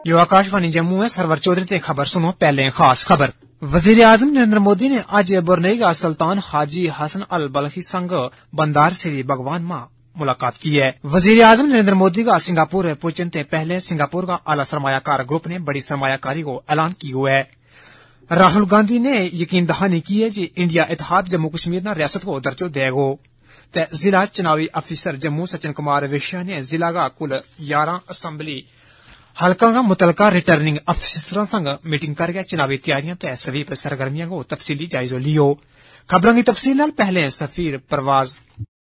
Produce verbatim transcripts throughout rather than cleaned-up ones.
यो आकाशवाणी जम्मू है। सरवर चौधरी ते खबर सुनो। पहले खास खबर। वजीर आजम नरेंद्र मोदी ने आज ब्रुनेई का सुल्तान हाजी हसन अल बलखी संग बंदार सिरी भगवान मां मुलाकात की है। वजीर आजम नरेंद्र मोदी का सिंगापुर पहुंचने से पहले सिंगापुर का आला सरमायाकार ग्रुप ने बड़ी सरमायाकारी को ऐलान की हुआ है। राहुल गांधी ने यकीन दहानी की है कि इंडिया इतिहाद जम्मू कश्मीर न रियासत को दर्जो देगो। ते जिला चुनावी अफसर जम्मू सचिन कुमार विश्या ने जिला का कुल ग्यारह असम्बली हल्का का मुतलका रिटर्निंग अफसरों संग मीटिंग करके चुनावी तैयारियां तय स्वीप सरगर्मियों को तफसीली जायजा लियो। खबरों की तफसील पहले सफीर परवाज।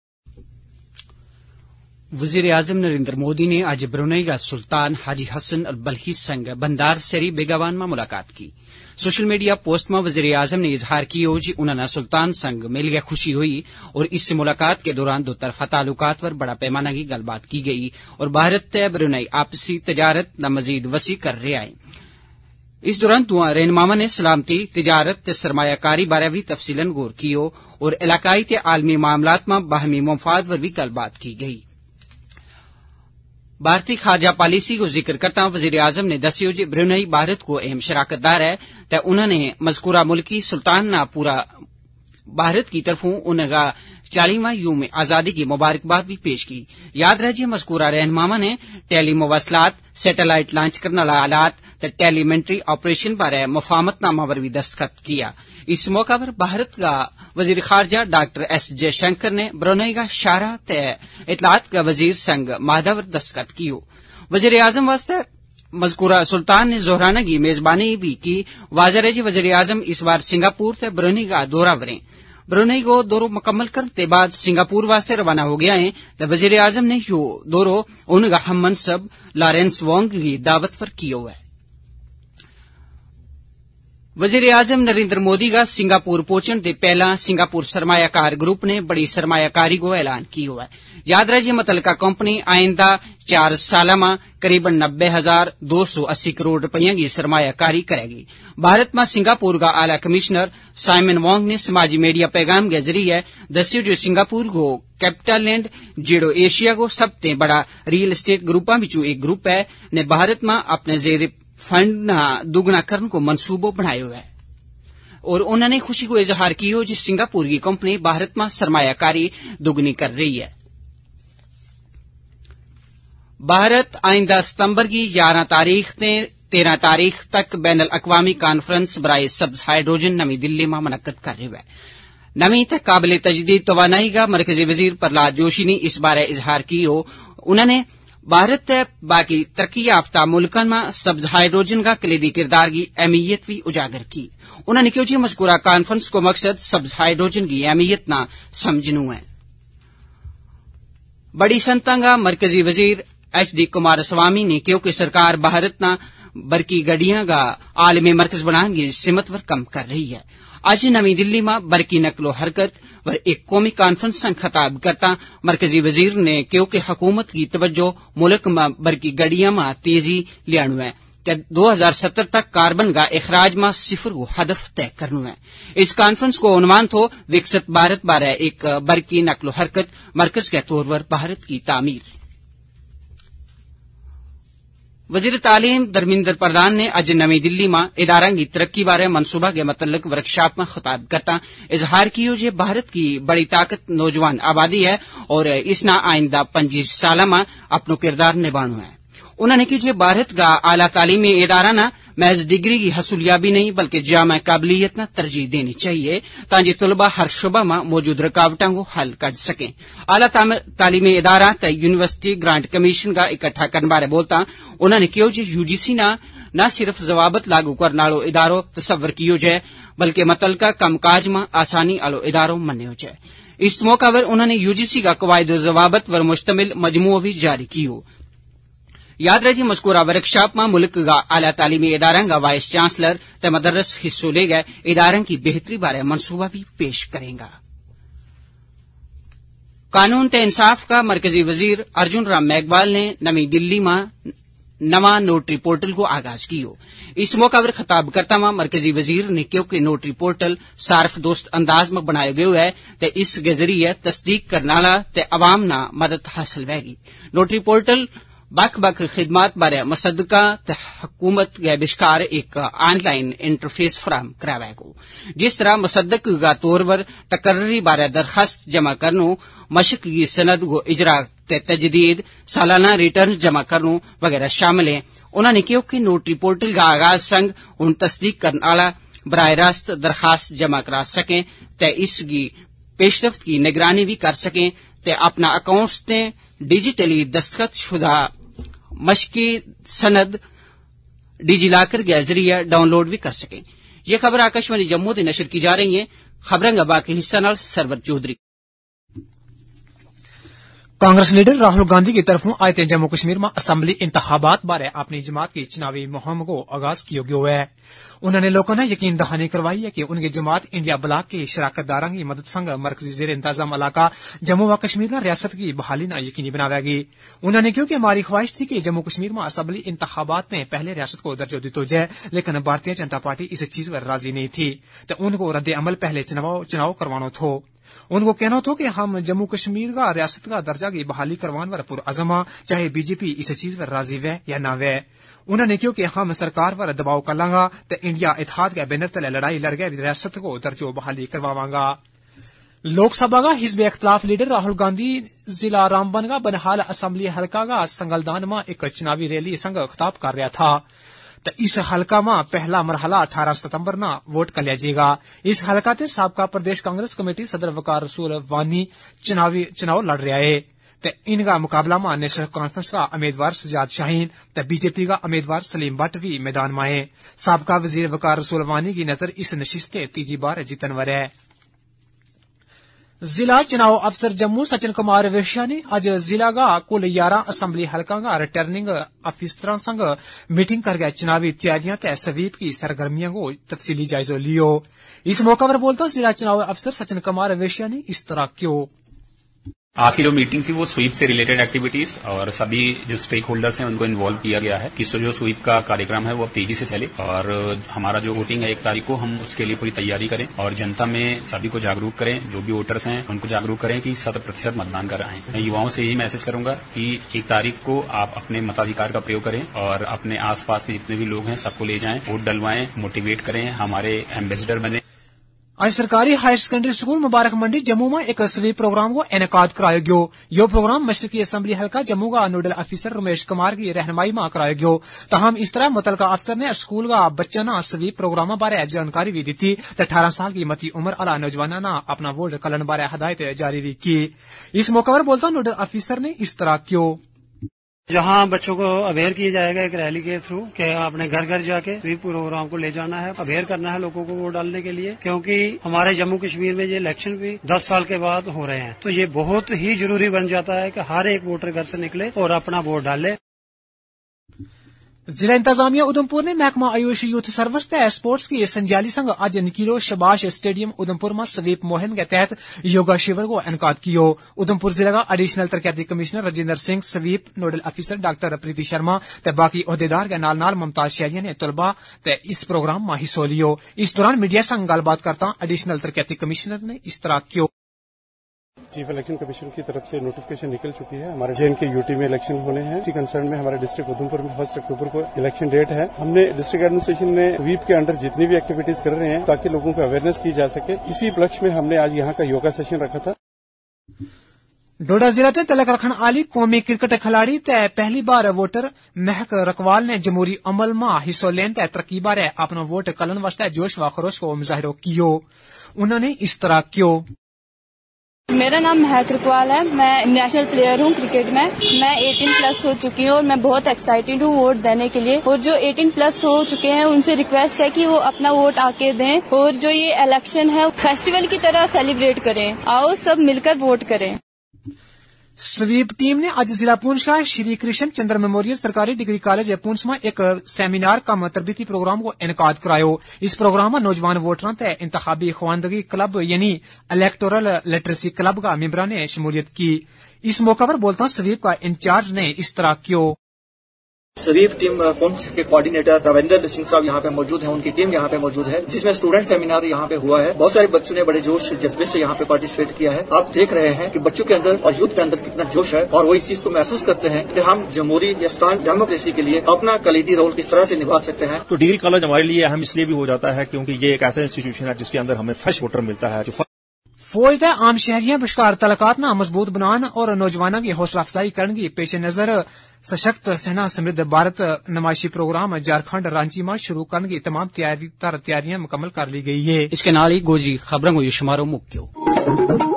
वजीर आजम नरेंद्र मोदी ने आज ब्रुनेई का सुल्तान हाजी हसन अल बलखी संग बंदार सेरी बेगावान में मुलाकात की। सोशल मीडिया पोस्ट में वजीर आजम ने इजहार किया कि उन्होंने सुल्तान संग मिल गया खुशी हुई और इस मुलाकात के दौरान दो तरफा ताल्लुकात पर बड़ा पैमाना की गलबात की गई और भारत तय ब्रुनेई आपसी तजारत न मजीद वसी कर रहे आए। इस दौरान दुआ रहनुमामा ने सलामती तिजारत ते सरमायाकारी बारे भी तफसीलन गौर कियो और इलाकाई ते आलमी मामलात में बाहमी मुफाद पर भी गलबात की गई। भारतीय खारजा पॉलिसी को जिक्र करता वजीर आजम ने दस्यो कि ब्रुनेई भारत को अहम शराकतदार है ते उन्होंने मजकूरा मुल्की सुल्तान ना पूरा भारत की तरफों उनका चालीसवां यूम आजादी की मुबारकबाद भी पेश की। याद रहे मजकूरा रहनुमामा ने टेली मुवासलात सैटेलाइट लॉन्च करने वाला आलात ते टेलीमेंट्री ऑपरेशन बारे मुफाहमतनामा पर भी दस्तखत किया। इस मौका पर भारत का वजीर खारजा डॉक्टर एस जयशंकर ने ब्रुनेई का शारा ते इतलात का वजीर संग माहदा पर दस्तखत कियो। वजीर आजम वास्ते मजकूरा सुल्तान ने जोहराना की मेजबानी भी की। वाज़ेह है वजीर आजम इस बार सिंगापुर ते ब्रुनेई का दौरा करें। ब्रुनेई को दौरो मुकम्मल करने के बाद सिंगापुर वास्ते रवाना हो गया है तो वजीर आजम ने यो दौरो उनका हम मनसब लॉरेंस वोंग की दावत पर किया हुआ है। वजीर आजम नरेंद्र मोदी का सिंगापुर पहुंचने से पहला सिंगापुर सरमायाकार ग्रुप ने बड़ी सरमायाकारी को ऐलान किया हुआ है। याद रहे मुतलका कंपनी आइंदा चार साल में करीबन नब्बे हजार दो सौ अस्सी करोड़ रुपये की सरमायाकारी करेगी। भारत में सिंगापुर का आला कमिश्नर साइमन वोंग ने समाजी मीडिया पैगाम के जरिए दस्यो जो सिंगापुर को कैपिटल लैंड जेड़ो एशिया को सबसे बड़ा रियल एस्टेट ग्रुपों बिचों एक ग्रुप है ने भारत में अपने जेर फंड दुगना करने को मंसूबो बनाया हुआ है और उन्होंने खुशी को इजहार किया जिस सिंगापुर की कंपनी भारत में सरमायाकारी दुगनी कर रही है। भारत आइंदा सितंबर की ग्यारह तारीख ने तेरह तारीख तक बैन अल अक़वामी कॉन्फ्रेंस बराए सब्ज हाइड्रोजन नवी दिल्ली में मुनक्कद कर रही है। नवी ते काबिल तजदीद तवानाई का मरकजी वजीर प्रहलाद जोशी ने इस बारे इजहार किया। उन्होंने भारत बाकी तरक्की याफ्ता मुल्कों में सब्ज हाइड्रोजन का कलीदी किरदार की अहमियत भी उजागर की। उन्होंने कहा कि मज़कूरा कॉन्फ्रेंस को मकसद सब्ज हाइड्रोजन की अहमियत न समझनू है। बड़ी संता का मरकजी वजीर एच डी कुमारस्वामी ने कहा कि सरकार भारत न बरकी गड्डियां का आलमी मरकज बनाने की सिमत पर कम कर रही है। आज नवी दिल्ली में बरकी नकलो हरकत पर एक कौमी कॉन्फ्रेंस से खिताब करता मरकजी वजीर ने कहा कि हुकूमत की तवज्जो मुल्क में बरकी गड्डियां में तेजी लियानु है ते दो हजार सत्तर तक कार्बन का इखराज में सिफर को हदफ तय करनु है। इस कॉन्फ्रेंस को उन्वान थो विकसित भारत बारे एक बरकी नकलो हरकत मरकज के तौर पर भारत की तामीर। वजीर तालीम धर्मेंद्र प्रधान ने आज नवी दिल्ली में इदारा की तरक्की बारे मनसूबा के मतलब वर्कशॉप में खिताब करता इजहार किया कि भारत की बड़ी ताकत नौजवान आबादी है और इसना आइंदा पच्चीस साल में अपनो किरदार निभाना है। उन्होंने कहा कि भारत का आला तालीमी इदारा न महज डिग्री की हसूलियाबी नहीं बल्कि जामा काबिलियत न तरजीह देनी चाहिए ताकि तलबा हर शुबा में मौजूद रुकावटों को हल कर सकें। आला तालीमी इदारा त यूनिवर्सिटी ग्रांट कमीशन का इकट्ठा करने बारे बोलता उन्होंने कहा कि यूजीसी न न सिर्फ जवाबत लागू करने वालो इदारो तस्वर कियो जाए बल्कि मतलका कामकाज में आसानी आलो इदारो मनो जाए। इस मौका पर उन्होंने यूजीसी का कवायद जवाबत पर मुश्तमिल मजमू भी जारी कियो। याद रहे मज़कूरा वर्कशॉप में मुल्क का आला तालीमी इदारा का वाइस चांसलर ते मदरस हिस्सों ले गए इदारा की बेहतरी बारे मनसूबा भी पेश करेगा। कानून ते इंसाफ का मरकजी वजीर अर्जुन राम मेघवाल ने नवी दिल्ली में नवा नोटरी पोर्टल को आगाज कियो। इस मौका पर खिताब करता हुआ मरकजी वजीर ने कहा कि नोटरी पोर्टल सार्फ दोस्त अंदाज में बनाया गया है ते इस के जरिए तस्दीक करने वाला ते अवाम ना मदद हासिल होगी। नोटरी पोर्टल बक्ख बक्ख खिदमात बारे मुसद्दका ते हुकूमत गै बिशकार एक ऑनलाइन इंटरफेस फराहम करावेगा, जिस तरह मुसद्दक गा तौर पर तकर्री बारे दरखास्त जमा करनू, मशक की सनद को इजरा ते तजदीद, सालाना रिटर्न जमा करनू वगैरह शामिल है। उन्होंने कहा कि नोटरी पोर्टल का आगाज संग उन तस्दीक करने वाला बराह रास्त दरखास्त जमा करा सकें ते इसकी पेशरफ्त की निगरानी भी कर सकें ते अपना अकाउंट्स ने डिजिटली दस्तखत शुदा मशकी सनद डिजिलॉकर के जरिए डाउनलोड भी कर सकें। ये खबर आकाशवाणी जम्मू से नशर की जा रही है। खबरें का बाकी हिस्सा नाल सरवर चौधरी। कांग्रेस लीडर राहुल गांधी की तरफों आज ते जम्मू कश्मीर में असम्बली इंतखाबात बारे अपनी जमात की चुनावी मुहिम को आगाज किया गया है। उन्होंने लोगों ने यकीन दहानी करवाई है कि उनकी जमात इंडिया ब्लॉक के शराकतदारों की मदद संग मरकजी जेर इंतजाम इलाका जम्मू व कश्मीर में रियासत की बहाली न यकीनी बनावेगी। उन्होंने कहा कि हमारी ख्वाहिश थी कि जम्मू कश्मीर में असम्बली इंतखाबात में पहले रियासत को दर्जो दिया जाए, लेकिन भारतीय जनता पार्टी इस चीज पर राजी नहीं थी तो उनको रद्द अमल पहले चुनाव करवाना था। उनको कहना था कि हम जम्मू कश्मीर का रियासत का दर्जा की बहाली करवाने पर पुरअज़मा, चाहे बीजेपी इस चीज पर राजी वे या ना वे। उन्होंने कहा कि हम सरकार पर दबाव कर लांगा तो इंडिया इत्तेहाद के बैनर तले लड़ाई लड़ गए रियासत को दर्जो बहाली करवावांगा। लोकसभा का हिजब इख्तलाफ लीडर राहुल गांधी जिला रामबन का बनहाल असम्बली हल्का का संगलदान में एक चुनावी रैली संग खिताब कर रहा था। तो इस हलका में पहला मरहला अठारह सितंबर न वोट कर लिया जाएगा। इस हलका से साबका प्रदेश कांग्रेस कमेटी सदर वकार रसूल वानी चुनावी चुनाव लड़ रहा है। तो इनका मुकाबला में नेशनल कॉन्फ्रेंस का उम्मीदवार सजाद शाहीन तो बीजेपी का उम्मीदवार सलीम भट्ट भी मैदान में है। साबका वजीर वकार रसूल वानी की नजर इस नशिस्त तीजी बार जीतनवर है। जिला चुनाव अफसर जम्मू सचिन कुमार वेश्या ने आज जिला का कुल ग्यारह असम्बली हल्का का रिटर्निंग अफसरों संग मीटिंग करके चुनावी तैयारियां तय स्वीप की सरगर्मियों को तफसीली जायजा लियो। इस मौका पर बोलता जिला चुनाव अफसर सचिन कुमार वेश्या ने इस तरह क्यों आज की जो मीटिंग थी वो स्वीप से रिलेटेड एक्टिविटीज और सभी जो स्टेक होल्डर्स हैं उनको इन्वॉल्व किया गया है कि जो स्वीप का कार्यक्रम है वो अब तेजी से चले और हमारा जो वोटिंग है एक तारीख को हम उसके लिए पूरी तैयारी करें और जनता में सभी को जागरूक करें, जो भी वोटर्स हैं उनको जागरूक करें कि शत प्रतिशत मतदान कर रहे हैं। मैं युवाओं से यही मैसेज करूंगा कि एक तारीख को आप अपने मताधिकार का प्रयोग करें और अपने आसपास के जितने भी लोग हैं सबको ले जाएं, वोट डलवाएं, मोटिवेट करें, हमारे एम्बेसडर बने। आज सरकारी higher secondary school Mubarak Mandi Jammu में एक स्वीप प्रोग्राम को इनकाद कराया गयो। यो प्रोग्राम मशरकी असम्बली हल्का जम्मू का नोडल अफसर रमेश कुमार की रहनुमाई में कराया गयो। तहम इस तरह मुतलका अफसर ने स्कूल का बच्चों ने स्वीप प्रोग्राम बारे जानकारी भी दी थी तो अठारह साल की मती उम्र आला नौजवानों ने अपना वोट कलन बारे हदायत जारी भी की। इस मौके पर बोलता नोडल अफसर ने इस तरह क्यों जहां बच्चों को अवेयर किया जाएगा एक रैली के थ्रू कि आपने घर घर जाके स्वीप प्रोग्राम को ले जाना है, अवेयर करना है लोगों को वोट डालने के लिए, क्योंकि हमारे जम्मू कश्मीर में ये इलेक्शन भी दस साल के बाद हो रहे हैं। तो ये बहुत ही जरूरी बन जाता है कि हर एक वोटर घर से निकले और अपना वोट डाले। जिला इंतजामिया उधमपुर ने महकमा आयुष यूथ सर्विस ते स्पोर्ट्स की संजाली संग आज निकिलो शबाश स्टेडियम उधमपुर में स्वीप मुहिम के तहत योगा शिविर को इनकाद कियो। उधमपुर जिला का एडिशनल तरक्याती commissioner Rajendra Singh, SVEEP nodal अफसर डॉक्टर प्रीति शर्मा ते बाकी ओहदेदार के नाल नाल मुमताज शहरिया ने तलबा ते इस प्रोग्राम में हिस्सा लियो। इस दौरान मीडिया संग गलबात करता एडिशनल तरक्याती कमिश्नर ने इस तरह क्यों चीफ इलेक्शन कमीशन की तरफ से नोटिफिकेशन निकल चुकी है। हमारे जे एंड के यूटी में इलेक्शन होने हैं। इसी कंसर्न में हमारे डिस्ट्रिक्ट उधमपुर में फर्स्ट अक्टूबर को इलेक्शन डेट है। हमने डिस्ट्रिक्ट एडमिनिस्ट्रेशन में स्वीप के अंडर जितनी भी एक्टिविटीज कर रहे हैं ताकि लोगों को अवेयरनेस की जा सके, इसी उपलक्ष्य में हमने आज यहाँ का योगा सेशन रखा था। डोडा जिला ते तिलक रखन आली कौमी क्रिकेट खिलाड़ी ते पहली बार वोटर महक रकवाल ने जमहूरी अमल में हिस्सा लेने ते तरक्की बारे अपना वोट कलन वास्ते जोश व खरोश को मुजाहिरो कियो। उन्होंने इस तरह क्यों मेरा नाम महक रकवाल है, मैं नेशनल प्लेयर हूँ क्रिकेट में। मैं अठारह प्लस हो चुकी हूँ और मैं बहुत एक्साइटेड हूँ वोट देने के लिए। और जो अठारह प्लस हो चुके हैं उनसे रिक्वेस्ट है कि वो अपना वोट आके दें और जो ये इलेक्शन है फेस्टिवल की तरह सेलिब्रेट करें। आओ सब मिलकर वोट करें। स्वीप टीम ने आज जिला पुंछ का श्री कृष्ण चंद्र मेमोरियल सरकारी डिग्री कॉलेज पुंछ में एक सेमिनार का तरबीती प्रोग्राम को इनकाद करायो। इस प्रोग्राम में नौजवान वोटरों ते इंतखाबी खवानदगी क्लब यानी इलेक्टोरल लिटरेसी क्लब का मेंबरों ने शमूलियत की। इस मौके पर बोलता स्वीप का इंचार्ज ने इस तरह क्यों سویپ ٹیم کونس کے کوآرڈینیٹر رویندر سنگھ صاحب یہاں پہ موجود ہیں، ان کی ٹیم یہاں پہ موجود ہے، جس میں اسٹوڈنٹ سیمینار یہاں پہ ہوا ہے. بہت سارے بچوں نے بڑے جوش جذبے سے یہاں پہ پارٹیسپیٹ کیا ہے. آپ دیکھ رہے ہیں کہ بچوں کے اندر اور یوتھ کے اندر کتنا جوش ہے، اور وہ اس چیز کو محسوس کرتے ہیں کہ ہم جمہوری اسٹان ڈیموکریسی کے لیے اپنا کلیدی رول کس طرح سے نبھا سکتے ہیں. تو ڈگری کالج ہمارے لیے اہم اس لیے بھی ہو جاتا ہے کیونکہ یہ ایک ایسا انسٹیٹیوشن ہے جس کے اندر ہمیں فریش واٹر ملتا ہے. جو فوج دے عام شہریاں بشکار تعلقات نہ مضبوط بنان اور نوجوانوں کی حوصلہ افزائی کرنے کی پیش نظر سشکت سینا سمردھ بھارت نمائشی پروگرام جھارکھنڈ رانچی میں شروع کرنے کی تمام تیاری تیاریاں مکمل کر لی گئی ہے. اس کے نال ہی گوجری خبروں کو یہ شمارو مکیو